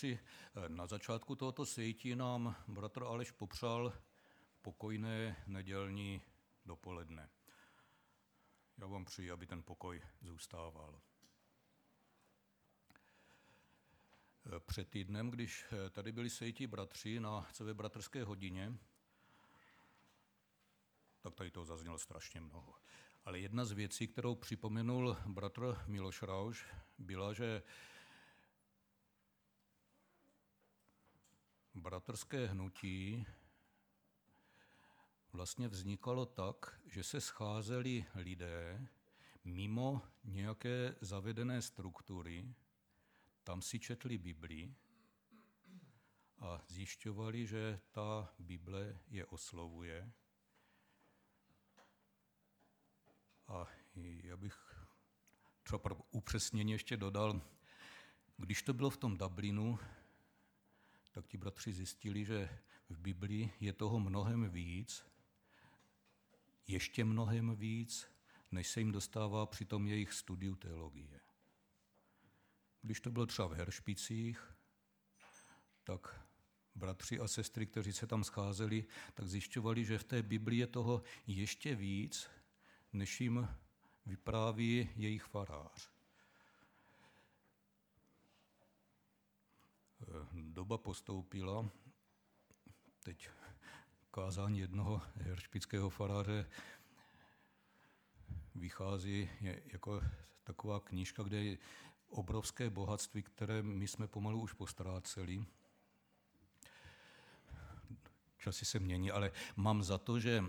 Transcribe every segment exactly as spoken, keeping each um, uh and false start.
Na začátku tohoto sejtí nám bratr Aleš popřál pokojné nedělní dopoledne. Já vám přeji, aby ten pokoj zůstával. Před týdnem, když tady byli sejtí bratři na celé bratrské hodině, tak tady toho zaznělo strašně mnoho. Ale jedna z věcí, kterou připomenul bratr Miloš Rauš, byla, že bratrské hnutí vlastně vznikalo tak, že se scházeli lidé mimo nějaké zavedené struktury, tam si četli Bibli a zjišťovali, že ta Bible je oslovuje. A já bych třeba pro upřesnění ještě dodal, když to bylo v tom Dublinu, tak ti bratři zjistili, že v Biblii je toho mnohem víc, ještě mnohem víc, než se jim dostává při tom jejich studiu teologie. Když to bylo třeba v Heršpicích, tak bratři a sestry, kteří se tam scházeli, tak zjišťovali, že v té Biblii je toho ještě víc, než jim vypráví jejich farář. Doba postoupila, teď kázání jednoho heršpického faráře vychází jako taková knížka, kde je obrovské bohatství, které my jsme pomalu už postráceli. Časy se mění, ale mám za to, že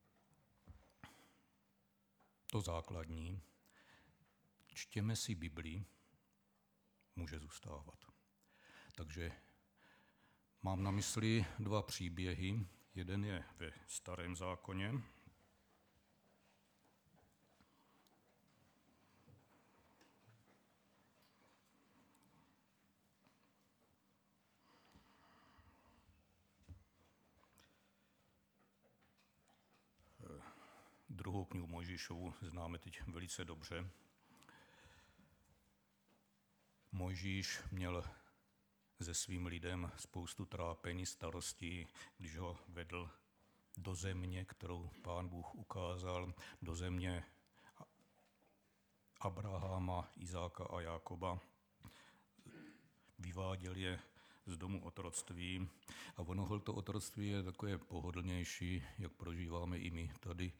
to základní, čtěme si Biblii, může zůstávat. Takže mám na mysli dva příběhy. Jeden je ve Starém zákoně. Druhou knihu Mojžíšovu známe teď velice dobře. Mojžíš měl se svým lidem spoustu trápení, starostí, když ho vedl do země, kterou Pán Bůh ukázal, do země Abrahama, Izáka a Jákoba. Vyváděl je z domu otroctví a ono to otroctví je takové pohodlnější, jak prožíváme i my tady.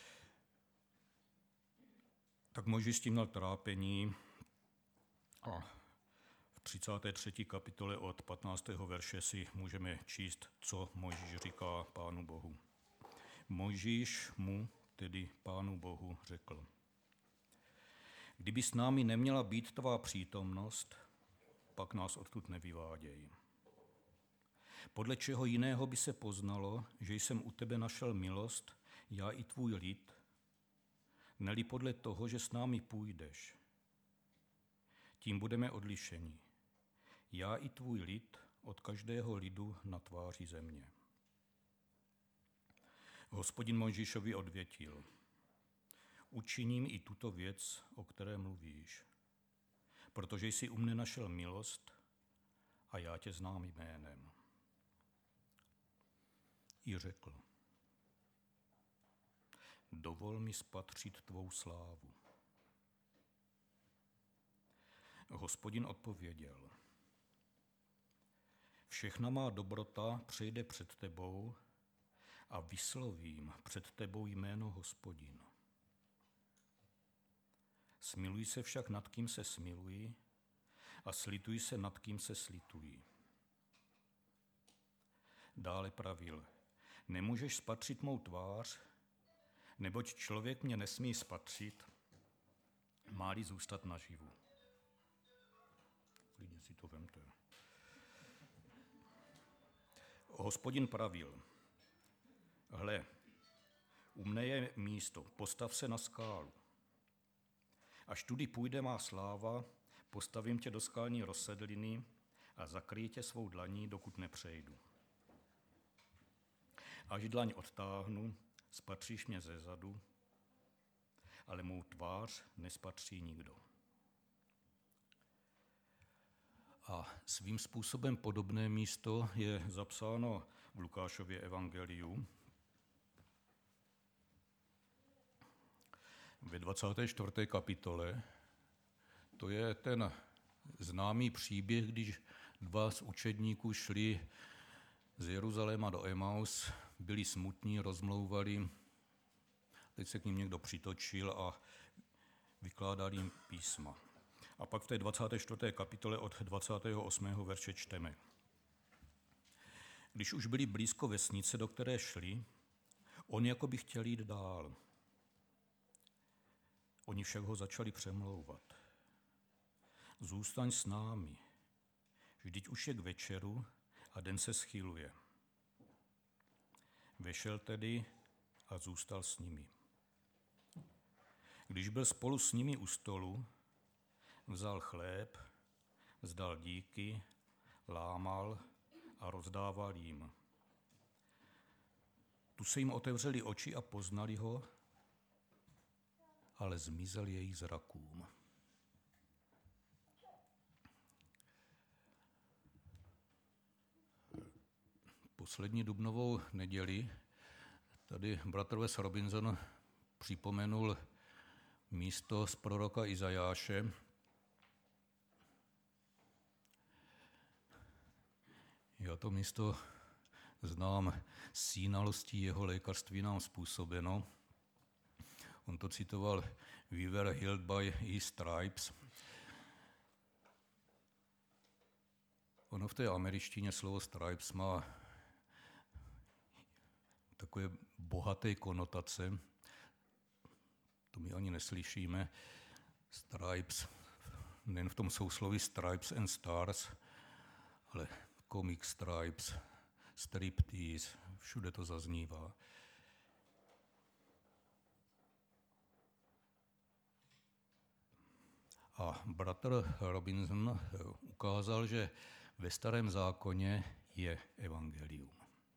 Tak Mojžíš s tím měl trápení a v třicáté třetí kapitole od patnáctého verše si můžeme číst, co Mojžíš říká Pánu Bohu. Mojžíš mu, tedy Pánu Bohu, řekl: Kdyby s námi neměla být tvá přítomnost, pak nás odtud nevyváděj. Podle čeho jiného by se poznalo, že jsem u tebe našel milost, já i tvůj lid, neli podle toho, že s námi půjdeš. Tím budeme odlišeni. Já i tvůj lid od každého lidu na tváři země. Hospodin Mojžíšovi odvětil: Učiním i tuto věc, o které mluvíš, protože jsi u mne našel milost a já tě znám jménem. I řekl: Dovol mi spatřit tvou slávu. Hospodin odpověděl: Všechna má dobrota přejde před tebou a vyslovím před tebou jméno Hospodin. Smiluj se však nad kým se smiluji a slituj se nad kým se slituji. Dále pravil: Nemůžeš spatřit mou tvář, neboť člověk mě nesmí spatřit, má-li zůstat naživu. Klidně si to vemte. Hospodin pravil: Hle, u mne je místo, postav se na skálu. Až tudy půjde má sláva, postavím tě do skalní rozsedliny a zakryji tě svou dlaní, dokud nepřejdu. Až dlaň odtáhnu, spatříš mě ze zadu, ale mou tvář nespatří nikdo. A svým způsobem podobné místo je zapsáno v Lukášově evangeliu. Ve dvacáté čtvrté kapitole, to je ten známý příběh, když dva z učedníků šli z Jeruzaléma do Emaus, byli smutní, rozmlouvali, teď se k ním někdo přitočil a vykládal jim písma. A pak v té dvacáté čtvrté kapitole od dvacátého osmého verše čteme. Když už byli blízko vesnice, do které šli, on jako by chtěl jít dál. Oni však ho začali přemlouvat. Zůstaň s námi, vždyť už je k večeru a den se schyluje. Vešel tedy a zůstal s nimi. Když byl spolu s nimi u stolu, vzal chléb, vzdal díky, lámal a rozdával jim. Tu se jim otevřely oči a poznali ho, ale zmizel jejich zrakům. Poslední dubnovou neděli tady bratr Wes Robinson připomenul místo z proroka Izajáše. Já to místo znám sínalostí jeho lékařství nám způsobeno. On to citoval, we were healed by his stripes. Ono v té američtině slovo stripes má takové bohaté konotace, to my ani neslyšíme. Stripes, nejen v tom sousloví stripes and stars, ale comic stripes, striptease, všude to zaznívá. A bratr Robinson ukázal, že ve Starém zákoně je evangelium.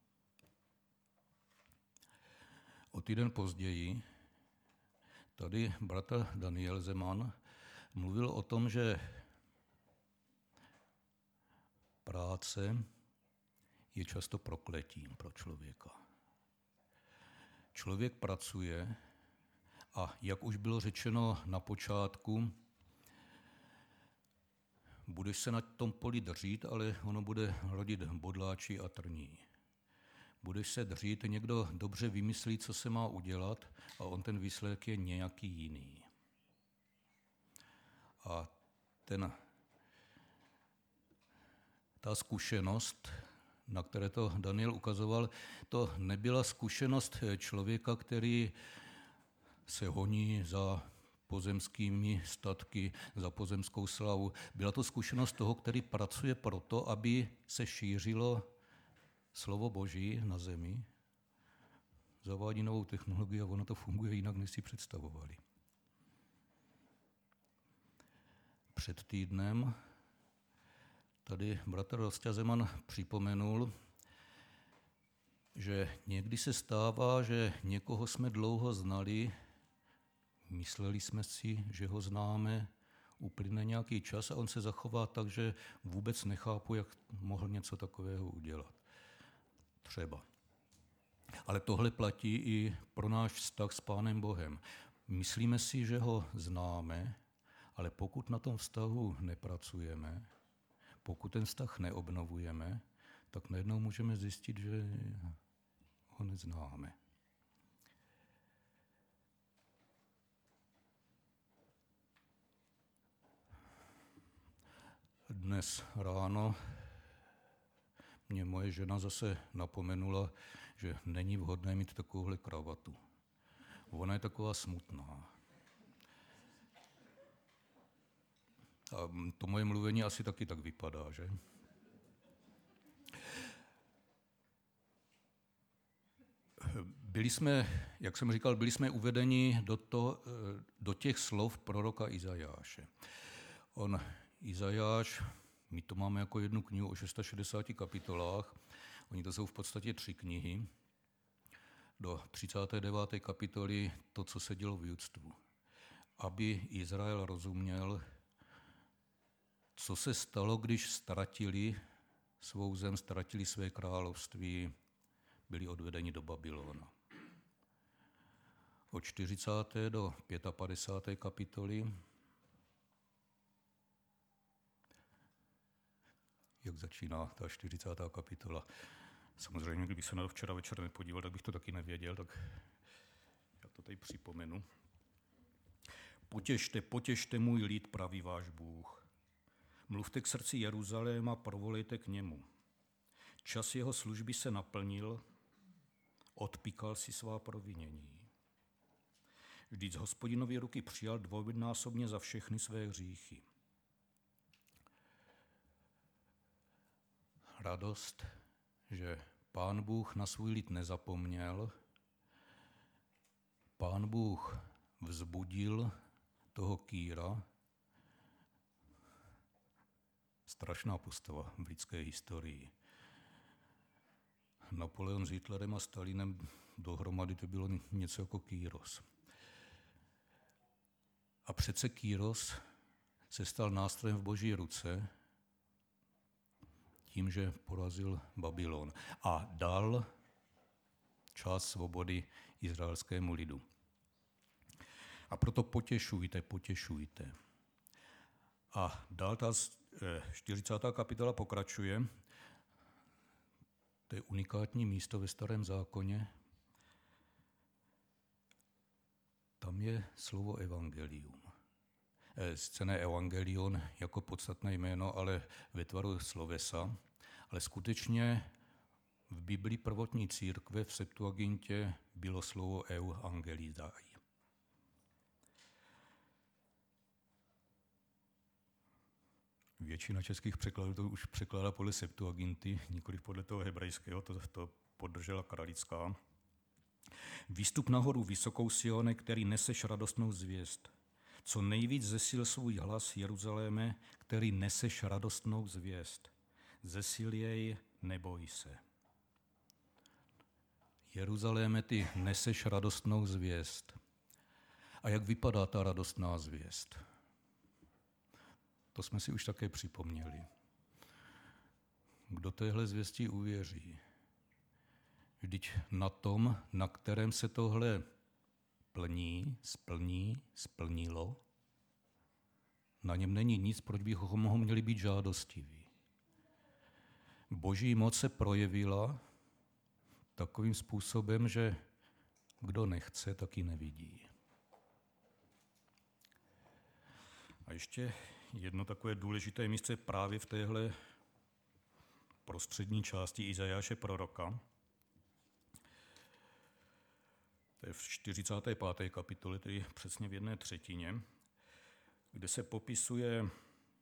O týden později tady bratr Daniel Zeman mluvil o tom, že práce je často prokletím pro člověka. Člověk pracuje a jak už bylo řečeno na počátku, budeš se na tom poli dřít, ale ono bude rodit bodláči a trní. Budeš se dřít, někdo dobře vymyslí, co se má udělat a on ten výsledek je nějaký jiný. A ten, ta zkušenost, na které to Daniel ukazoval, to nebyla zkušenost člověka, který se honí za pozemskými statky, za pozemskou slavu. Byla to zkušenost toho, který pracuje proto, aby se šířilo slovo Boží na zemi, zavádí novou technologii a ono to funguje jinak, než si představovali. Před týdnem tady bratr Rosťa Zeman připomenul, že někdy se stává, že někoho jsme dlouho znali, mysleli jsme si, že ho známe, uplyne nějaký čas a on se zachová tak, že vůbec nechápu, jak mohl něco takového udělat. Třeba. Ale tohle platí i pro náš vztah s Pánem Bohem. Myslíme si, že ho známe, ale pokud na tom vztahu nepracujeme, pokud ten vztah neobnovujeme, tak najednou můžeme zjistit, že ho neznáme. Dnes ráno mě moje žena zase napomenula, že není vhodné mít takovouhle kravatu. Ona je taková smutná. A to moje mluvení asi taky tak vypadá, že? Byli jsme, jak jsem říkal, byli jsme uvedeni do, to, do těch slov proroka Izajáše. On, Izajáš, my to máme jako jednu knihu o šedesáti šesti kapitolách, oni to jsou v podstatě tři knihy. Do třicáté deváté kapitoly to, co se dělo v judstvu. Aby Izrael rozuměl, Co se stalo, když ztratili svou zem, ztratili své království, byli odvedeni do Babylona. Od čtyřicáté do páté páté kapitoly, jak začíná ta čtyřicátá kapitola. Samozřejmě, kdybych se na to včera večer nepodíval, tak bych to taky nevěděl, tak já to tady připomenu. Potěšte, potěšte můj lid, praví váš Bůh. Mluvte k srdci Jeruzaléma, provolejte k němu. Čas jeho služby se naplnil, odpíkal si svá provinění. Vždyť z Hospodinovy ruky přijal dvojnásobně za všechny své hříchy. Radost, že Pán Bůh na svůj lid nezapomněl, Pán Bůh vzbudil toho Kýra, strašná postava v lidské historii. Napoleon s Hitlerem a Stalinem dohromady to bylo něco jako Kýros. A přece Kýros se stal nástrojem v Boží ruce tím, že porazil Babylon a dal čas svobody izraelskému lidu. A proto potěšujte, potěšujte. A dál ta čtyřicátá kapitola pokračuje. To je unikátní místo ve Starém zákoně. Tam je slovo evangelium. Sice evangelion jako podstatné jméno, ale ve tvaru slovesa. Ale skutečně v Biblii prvotní církve v Septuagintě bylo slovo euangelizai. Většina českých překladů to už překládá podle Septuaginty, nikoliv podle toho hebrejského, to, to podržela Kralická. Výstup nahoru vysokou Sione, který neseš radostnou zvěst. Co nejvíc zesil svůj hlas Jeruzaléme, který neseš radostnou zvěst. Zesil jej, neboj se. Jeruzaléme, ty neseš radostnou zvěst. A jak vypadá ta radostná zvěst? To jsme si už také připomněli. Kdo téhle zvěstí uvěří? Vždyť na tom, na kterém se tohle plní, splní, splnilo, na něm není nic, proč bychom měli být žádostiví. Boží moc se projevila takovým způsobem, že kdo nechce, taky nevidí. A ještě jedno takové důležité místo právě v téhle prostřední části Izajáše proroka. To je v čtyřicáté páté kapitole, tedy přesně v jedné třetině, kde se popisuje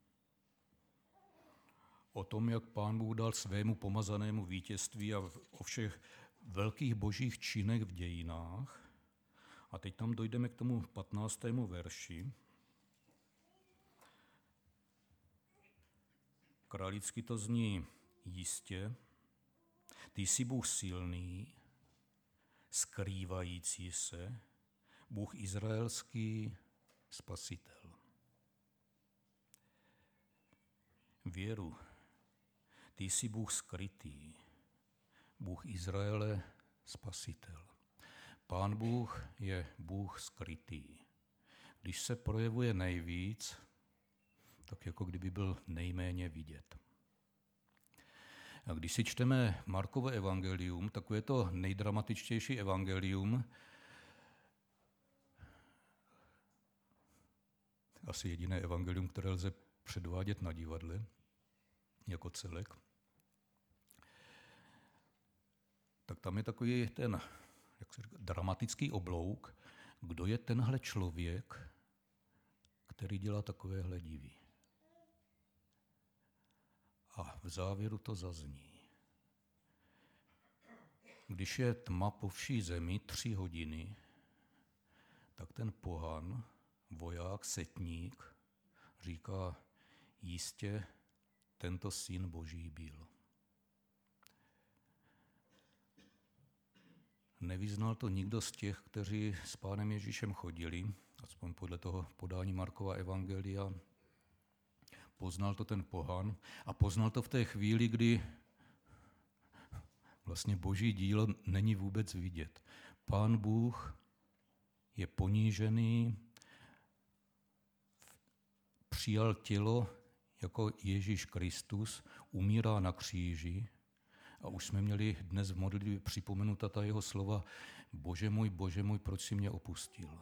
o tom, jak Pán Bůh dal svému pomazanému vítězství a o všech velkých božích činech v dějinách. A teď tam dojdeme k tomu patnáctému verši. Králicky to zní jistě. Ty jsi Bůh silný, skrývající se, Bůh izraelský, spasitel. Věru, ty jsi Bůh skrytý, Bůh Izraele, spasitel. Pán Bůh je Bůh skrytý. Když se projevuje nejvíc, tak jako kdyby byl nejméně vidět. A když si čteme Markovo evangelium, takové to nejdramatičtější evangelium, asi jediné evangelium, které lze předvádět na divadle, jako celek, tak tam je takový ten, jak se říká, dramatický oblouk, kdo je tenhle člověk, který dělá takovéhle divy. A v závěru to zazní. Když je tma po vší zemi tři hodiny, tak ten pohan, voják, setník, říká, jistě tento syn Boží byl. Nevyznal to nikdo z těch, kteří s Pánem Ježíšem chodili, aspoň podle toho podání Markova evangelia, Poznal to ten pohan a poznal to v té chvíli, kdy vlastně Boží dílo není vůbec vidět. Pán Bůh je ponížený, přijal tělo jako Ježíš Kristus, umírá na kříži a už jsme měli dnes v modlitbě připomenuta ta jeho slova: Bože můj, Bože můj, proč jsi mě opustil?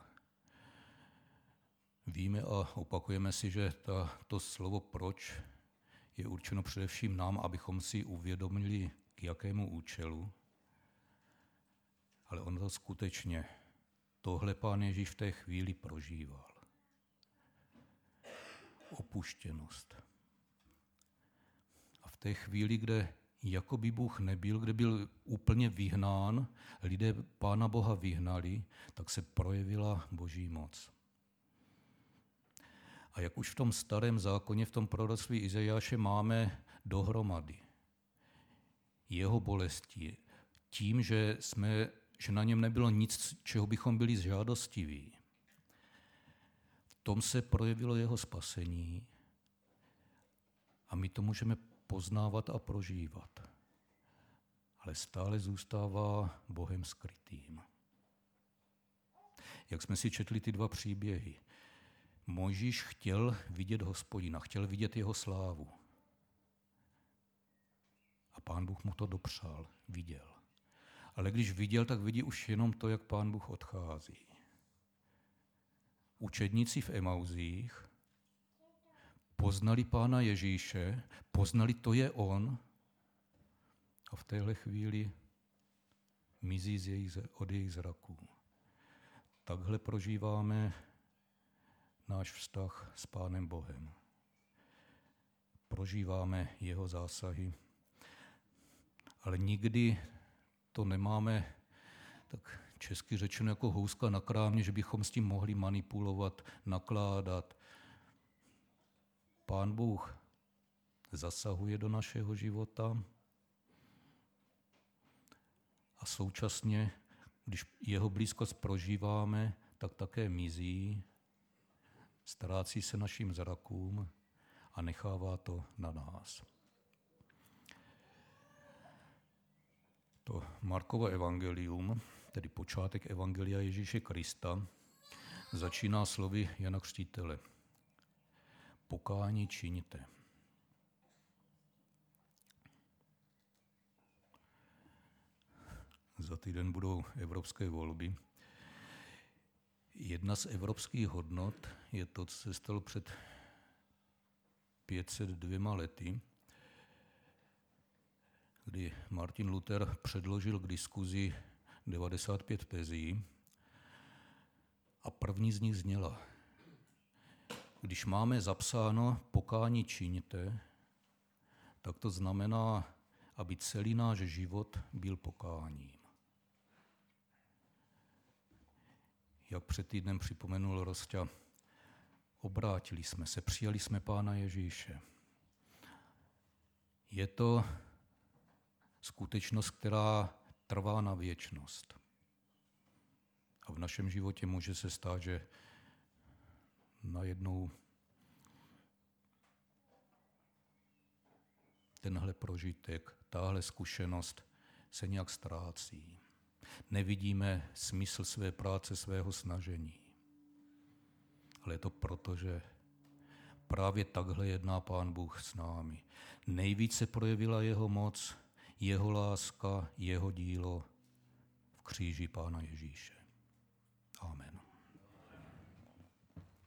Víme a opakujeme si, že ta, to slovo proč je určeno především nám, abychom si uvědomili, k jakému účelu. Ale on to skutečně, tohle Pán Ježíš v té chvíli prožíval. Opuštěnost. A v té chvíli, kde jako by Bůh nebyl, kde byl úplně vyhnán, lidé Pána Boha vyhnali, tak se projevila Boží moc. A jak už v tom starém zákoně, v tom proroctví Izajáše máme dohromady jeho bolesti, tím, že, jsme, že na něm nebylo nic, čeho bychom byli žádostiví. V tom se projevilo jeho spasení a my to můžeme poznávat a prožívat. Ale stále zůstává Bohem skrytým. Jak jsme si četli ty dva příběhy. Mojžíš chtěl vidět Hospodina, chtěl vidět jeho slávu. A Pán Bůh mu to dopřál, viděl. Ale když viděl, tak vidí už jenom to, jak Pán Bůh odchází. Učedníci v Emauzích poznali Pána Ježíše, poznali, to je on, a v téhle chvíli mizí z jejich, od jejich zraků. Takhle prožíváme náš vztah s Pánem Bohem. Prožíváme jeho zásahy, ale nikdy to nemáme, tak česky řečeno, jako houska na krámě, že bychom s tím mohli manipulovat, nakládat. Pán Bůh zasahuje do našeho života a současně, když jeho blízkost prožíváme, tak také mizí, ztrácí se našim zrakům a nechává to na nás. To Markovo evangelium, tedy počátek evangelia Ježíše Krista, začíná slovy Jana Křtitele. Pokání čiňte. Za týden budou evropské volby. Jedna z evropských hodnot je to, co se stalo před pět set dvěma lety, kdy Martin Luther předložil k diskuzi devadesát pět tezí a první z nich zněla: když máme zapsáno pokání čiňte, tak to znamená, aby celý náš život byl pokáním. Jak před týdnem připomenul Rosťa, obrátili jsme se, přijali jsme Pána Ježíše. Je to skutečnost, která trvá na věčnost. A v našem životě může se stát, že najednou tenhle prožitek, tahle zkušenost se nějak ztrácí. Nevidíme smysl své práce, svého snažení. Ale je to proto, že právě takhle jedná Pán Bůh s námi. Nejvíce projevila jeho moc, jeho láska, jeho dílo v kříži Pána Ježíše.